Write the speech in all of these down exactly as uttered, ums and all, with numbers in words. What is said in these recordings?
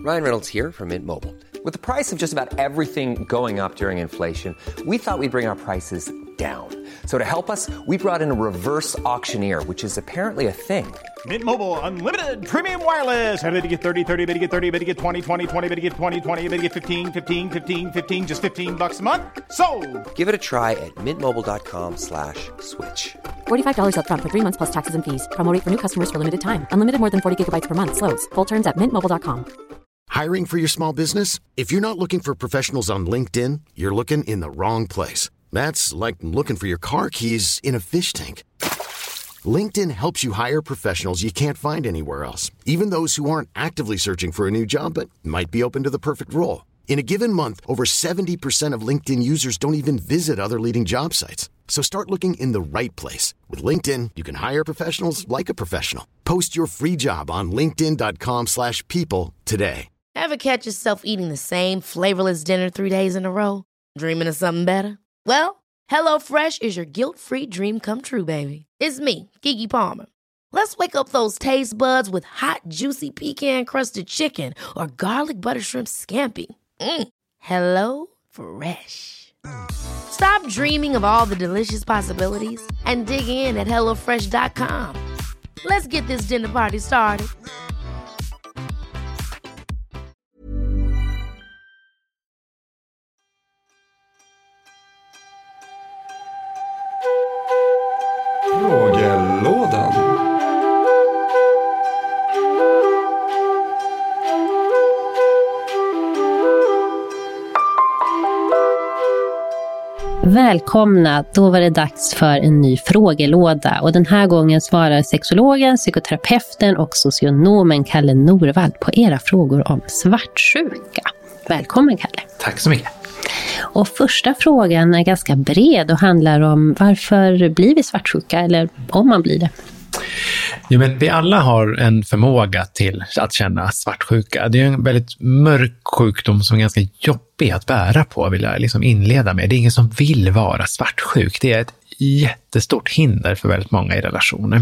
Ryan Reynolds here from Mint Mobile. With the price of just about everything going up during inflation, we thought we'd bring our prices down. So to help us, we brought in a reverse auctioneer, which is apparently a thing. Mint Mobile Unlimited Premium Wireless. How to get thirty, thirty, how to get thirty, how to get twenty, twenty, twenty, how to get twenty, twenty, how to get fifteen, fifteen, fifteen, fifteen, just fifteen bucks a month? Sold! Give it a try at mintmobile.com slash switch. forty-five dollars up front for three months plus taxes and fees. Promo rate for new customers for limited time. Unlimited more than forty gigabytes per month. Slows full terms at mint mobile dot com. Hiring for your small business? If you're not looking for professionals on LinkedIn, you're looking in the wrong place. That's like looking for your car keys in a fish tank. LinkedIn helps you hire professionals you can't find anywhere else, even those who aren't actively searching for a new job but might be open to the perfect role. In a given month, over seventy percent of LinkedIn users don't even visit other leading job sites. So start looking in the right place. With LinkedIn, you can hire professionals like a professional. Post your free job on linkedin.com slash people today. Ever catch yourself eating the same flavorless dinner three days in a row? Dreaming of something better? Well, HelloFresh is your guilt-free dream come true, baby. It's me, Keke Palmer. Let's wake up those taste buds with hot, juicy pecan-crusted chicken or garlic butter shrimp scampi. Mm. Hello Fresh. Stop dreaming of all the delicious possibilities and dig in at hello fresh dot com. Let's get this dinner party started. Frågelådan. Välkomna, då var det dags för en ny frågelåda och den här gången svarar sexologen, psykoterapeuten och socionomen Kalle Norvald på era frågor om svartsjuka. Välkommen Kalle. Tack så mycket. Och första frågan är ganska bred och handlar om varför blir vi svartsjuka eller om man blir det. Jo, men vi alla har en förmåga till att känna svartsjuka. Det är en väldigt mörk sjukdom som är ganska jobbig att bära på, vill jag liksom inleda med. Det är ingen som vill vara svartsjuk. Det är ett jättestort hinder för väldigt många i relationer.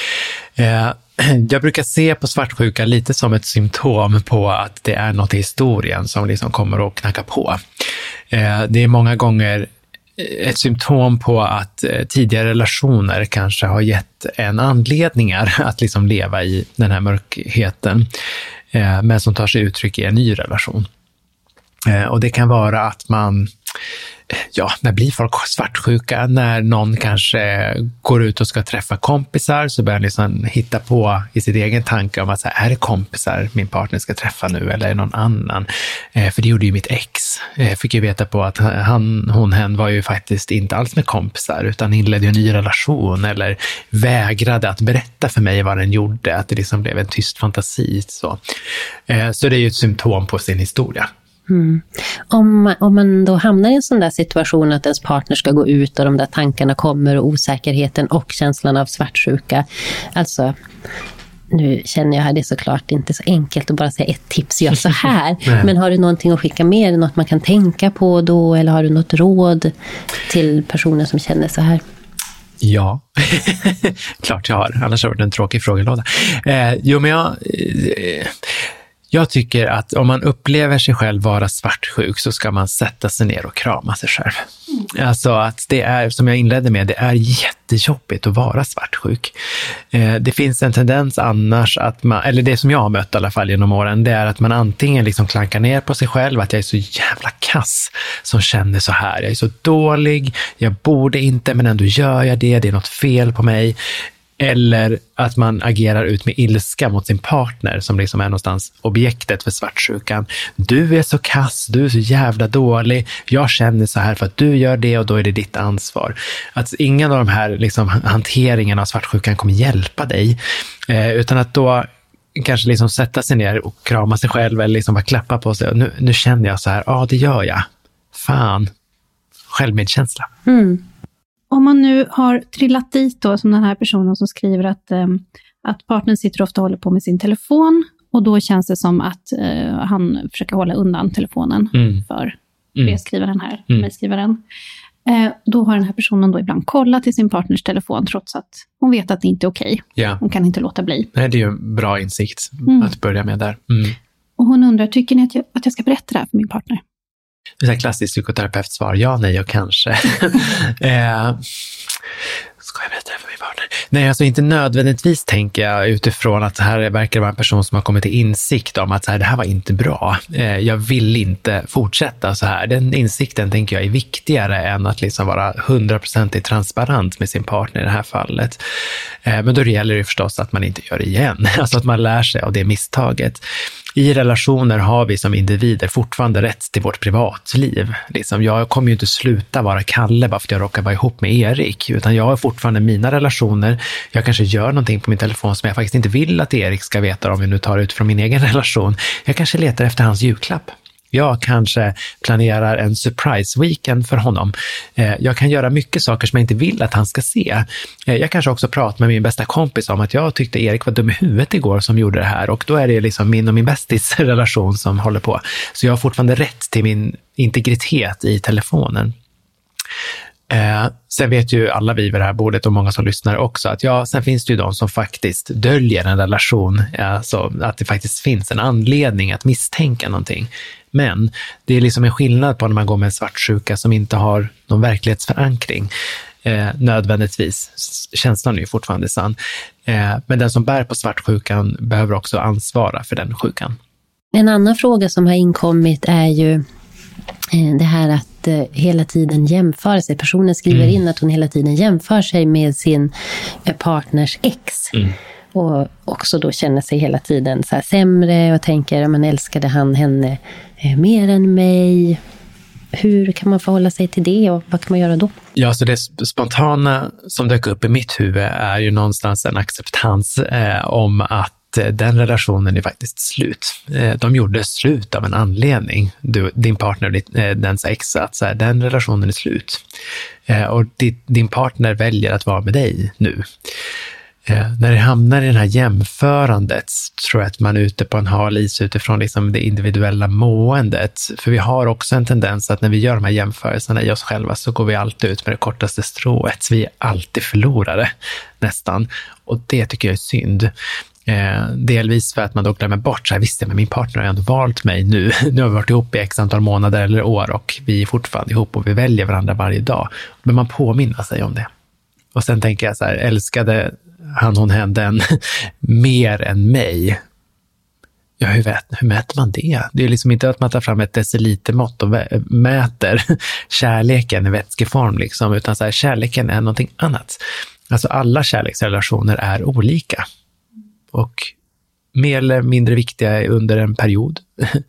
Eh, jag brukar se på svartsjuka lite som ett symptom på att det är något i historien som liksom kommer att knacka på. Eh, det är många gånger ett symptom på att tidigare relationer kanske har gett en anledningar att liksom leva i den här mörkheten, men som tar sig uttryck i en ny relation. Och det kan vara att man, ja, när blir folk svartsjuka? När någon kanske går ut och ska träffa kompisar så börjar liksom hitta på i sitt egen tanke om att så här, är det kompisar min partner ska träffa nu eller är det någon annan? Eh, för det gjorde ju mitt ex. Eh, fick ju veta på att han, hon, hen var ju faktiskt inte alls med kompisar utan inledde en ny relation eller vägrade att berätta för mig vad den gjorde. Att det liksom blev en tyst fantasi. Så, eh, så det är ju ett symptom på sin historia. Mm. Om, om man då hamnar i en sån där situation att ens partner ska gå ut och de där tankarna kommer och osäkerheten och känslan av svartsjuka. Alltså, nu känner jag här det är såklart inte så enkelt att bara säga ett tips, gör så här. Men har du någonting att skicka med, något man kan tänka på då, eller har du något råd till personer som känner så här? Ja, klart jag har. Annars har det varit en tråkig frågelåda. Eh, jo, men jag... Eh, Jag tycker att om man upplever sig själv vara svartsjuk så ska man sätta sig ner och krama sig själv. Mm. Alltså att det är, som jag inledde med, det är jättejobbigt att vara svartsjuk. Eh, det finns en tendens annars att man, eller det som jag har mött i alla fall genom åren, det är att man antingen liksom klankar ner på sig själv, att jag är så jävla kass som känner så här. Jag är så dålig, jag borde inte men ändå gör jag det, det är något fel på mig. Eller att man agerar ut med ilska mot sin partner som liksom är någonstans objektet för svartsjukan. Du är så kass, du är så jävla dålig. Jag känner så här för att du gör det och då är det ditt ansvar. Att ingen av de här liksom hanteringen av svartsjukan kommer hjälpa dig. Eh, utan att då kanske liksom sätta sig ner och krama sig själv eller liksom bara klappa på sig. Nu, nu känner jag så här, ja ah, det gör jag. Fan, självmedkänsla. Mm. Om man nu har trillat dit då, som den här personen som skriver att, eh, att partnern sitter ofta och håller på med sin telefon och då känns det som att eh, han försöker hålla undan telefonen mm. för brevskrivaren här, mm. mejlskrivaren. Eh, då har den här personen då ibland kollat till sin partners telefon trots att hon vet att det inte är okej. Ja. Hon kan inte låta bli. Nej, det är ju en bra insikt mm. att börja med där. Mm. Och hon undrar, tycker ni att jag, att jag ska berätta det här för min partner? Det är ett klassiskt psykoterapeutsvar. Ja, nej och kanske. eh, ska jag berätta det för min partner? Nej, alltså inte nödvändigtvis tänker jag utifrån att det här verkar vara en person som har kommit till insikt om att så här, det här var inte bra. Eh, jag vill inte fortsätta så här. Den insikten tänker jag är viktigare än att liksom vara hundraprocentigt transparent med sin partner i det här fallet. Eh, men då gäller det förstås att man inte gör det igen. Alltså att man lär sig av det misstaget. I relationer har vi som individer fortfarande rätt till vårt privatliv. Liksom, jag kommer ju inte sluta vara Kalle bara för att jag råkar vara ihop med Erik, utan jag har fortfarande mina relationer. Jag kanske gör någonting på min telefon som jag faktiskt inte vill att Erik ska veta om jag nu tar ut från min egen relation. Jag kanske letar efter hans julklapp. Jag kanske planerar en surprise weekend för honom. Jag kan göra mycket saker som jag inte vill att han ska se. Jag kanske också pratar med min bästa kompis om att jag tyckte Erik var dum i huvudet igår som gjorde det här. Och då är det liksom min och min bästis relation som håller på. Så jag har fortfarande rätt till min integritet i telefonen. Eh, sen vet ju alla vi vid det här bordet och många som lyssnar också att ja, sen finns det ju de som faktiskt döljer en relation, alltså att det faktiskt finns en anledning att misstänka någonting. Men det är liksom en skillnad på när man går med en svartsjuka som inte har någon verklighetsförankring. Eh, nödvändigtvis. Känslan är ju fortfarande sann. Eh, men den som bär på svartsjukan behöver också ansvara för den sjukan. En annan fråga som har inkommit är ju det här att eh, hela tiden jämföra sig. Personen skriver mm. in att hon hela tiden jämför sig med sin eh, partners ex. Mm. Och också då känner sig hela tiden så här sämre och tänker, man älskade han henne eh, mer än mig. Hur kan man förhålla sig till det och vad kan man göra då? Ja, så det spontana som dök upp i mitt huvud är ju någonstans en acceptans eh, om att den relationen är faktiskt slut. De gjorde slut av en anledning. Du, din partner, dens ex, att så här, den relationen är slut. Och din partner väljer att vara med dig nu. När det hamnar i det här jämförandet tror jag att man är ute på en hal is utifrån liksom det individuella måendet. För vi har också en tendens att när vi gör de här jämförelserna i oss själva så går vi alltid ut med det kortaste strået. Vi är alltid förlorare, nästan. Och det tycker jag är synd. Eh, delvis för att man då glömmer bort så här, visst, men min partner har ändå valt mig nu. Nu har vi varit ihop i x antal månader eller år och vi är fortfarande ihop och vi väljer varandra varje dag. Men man påminner sig om det. Och sen tänker jag så här, älskade han, hon, hen, den mer än mig? Ja, hur, vet, hur mäter man det? Det är liksom inte att man tar fram ett decilitermått och mäter kärleken i vätskeform liksom, utan så här, kärleken är någonting annat. Alltså alla kärleksrelationer är olika. Och mer eller mindre viktiga under en period.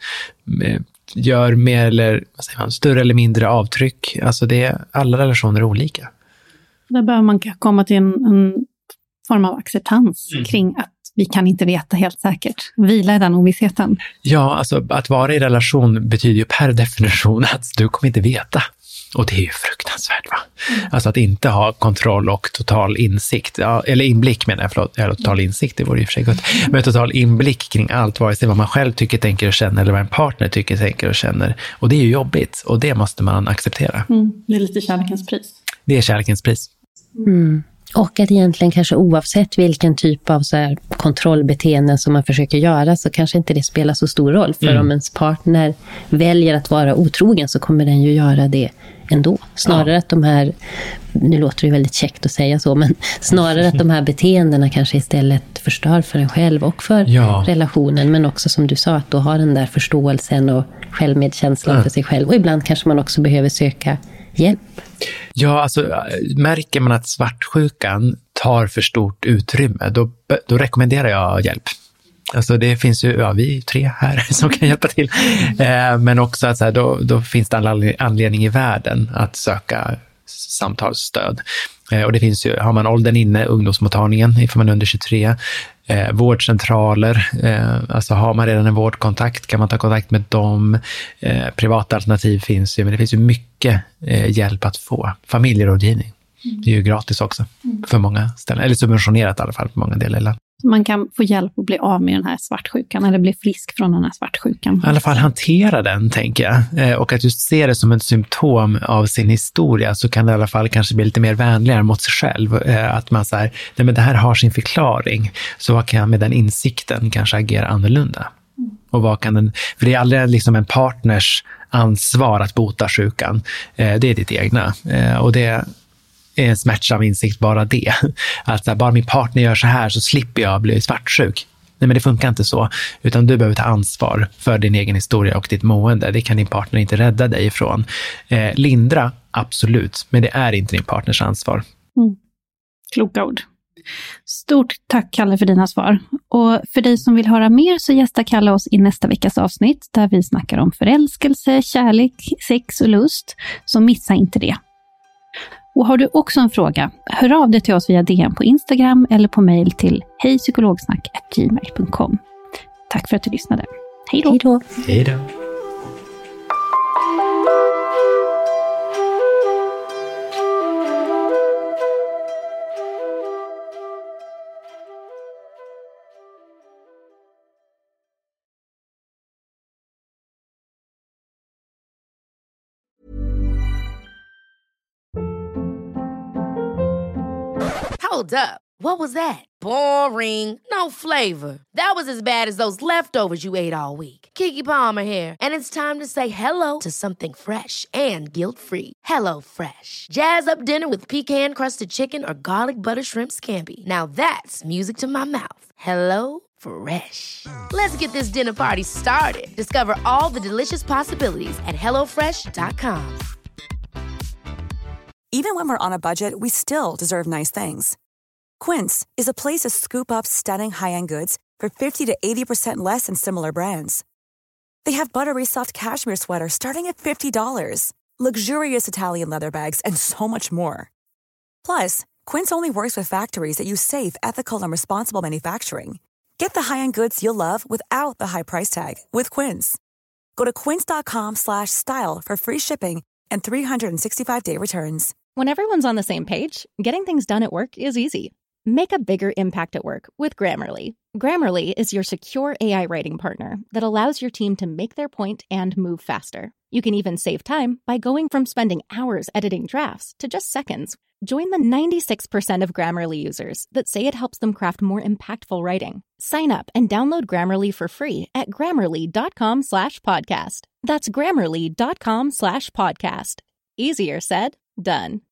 Gör mer eller vad säger man, större eller mindre avtryck. Alltså det är, alla relationer är olika. Där behöver man komma till en, en form av acceptans mm. kring att vi kan inte veta helt säkert. Vila i den ovissheten. Ja, alltså att vara i relation betyder ju per definition att du kommer inte veta. Och det är ju fruktansvärt, va? Mm. Alltså att inte ha kontroll och total insikt. Ja, eller inblick menar jag, förlåt. Eller total insikt, det vore ju för sig gott. Men total inblick kring allt, vare sig vad man själv tycker, tänker och känner eller vad en partner tycker, tänker och känner. Och det är ju jobbigt. Och det måste man acceptera. Mm. Det är lite kärlekens pris. Det är kärlekens pris. Mm. Och att egentligen kanske oavsett vilken typ av så här kontrollbeteenden som man försöker göra så kanske inte det spelar så stor roll. För mm. om ens partner väljer att vara otrogen så kommer den ju göra det ändå. Snarare ja. att de här, nu låter det väldigt käckt att säga så, men snarare att de här beteendena kanske istället förstör för en själv och för ja. relationen. Men också som du sa, att då har den där förståelsen och självmedkänslan ja. för sig själv. Och ibland kanske man också behöver söka hjälp. Ja, alltså märker man att svartsjukan tar för stort utrymme, då, då rekommenderar jag hjälp. Alltså det finns ju, ja vi är tre här som kan hjälpa till. Eh, men också att så här, då, då finns det en anledning i världen att söka samtalsstöd. Eh, och det finns ju, har man åldern inne, ungdomsmottagningen, ifall man är under tjugotre, eh, vårdcentraler, eh, alltså har man redan en vårdkontakt kan man ta kontakt med dem. Eh, privata alternativ finns ju, men det finns ju mycket eh, hjälp att få. Familjerådgivning, mm. det är ju gratis också mm. för många ställen, eller subventionerat i alla fall på många delar. Man kan få hjälp att bli av med den här svartsjukan eller bli frisk från den här svartsjukan. I alla fall hantera den, tänker jag. Eh, och att just se det som ett symptom av sin historia, så kan det i alla fall kanske bli lite mer vänligare mot sig själv. Eh, att man säger, nej men det här har sin förklaring. Så vad kan jag med den insikten kanske agera annorlunda? Och vad kan den, för det är aldrig liksom en partners ansvar att bota sjukan. Eh, det är ditt egna. Eh, och det är en smärtsam insikt bara det. Att så här, bara min partner gör så här så slipper jag bli svartsjuk. Nej, men det funkar inte så. Utan du behöver ta ansvar för din egen historia och ditt mående. Det kan din partner inte rädda dig ifrån. Eh, lindra, absolut. Men det är inte din partners ansvar. Mm. Kloka ord. Stort tack, Kalle, för dina svar. Och för dig som vill höra mer så gästar Kalle oss i nästa veckas avsnitt där vi snackar om förälskelse, kärlek, sex och lust. Så missa inte det. Och har du också en fråga, hör av dig till oss via D M på Instagram eller på mejl till hejpsykologsnack at gmail punkt com. Tack för att du lyssnade. Hej då! Hej då! Hej då! Hold up. What was that? Boring. No flavor. That was as bad as those leftovers you ate all week. Keke Palmer here, and it's time to say hello to something fresh and guilt-free. Hello Fresh. Jazz up dinner with pecan-crusted chicken or garlic butter shrimp scampi. Now that's music to my mouth. Hello Fresh. Let's get this dinner party started. Discover all the delicious possibilities at hello fresh dot com. Even when we're on a budget, we still deserve nice things. Quince is a place to scoop up stunning high-end goods for fifty to eighty percent less than similar brands. They have buttery soft cashmere sweaters starting at fifty dollars, luxurious Italian leather bags, and so much more. Plus, Quince only works with factories that use safe, ethical, and responsible manufacturing. Get the high-end goods you'll love without the high price tag with Quince. Go to quince.com slash style for free shipping and three sixty-five day returns. When everyone's on the same page, getting things done at work is easy. Make a bigger impact at work with Grammarly. Grammarly is your secure A I writing partner that allows your team to make their point and move faster. You can even save time by going from spending hours editing drafts to just seconds. Join the ninety-six percent of Grammarly users that say it helps them craft more impactful writing. Sign up and download Grammarly for free at grammarly.com slash podcast. That's grammarly.com slash podcast. Easier said, done.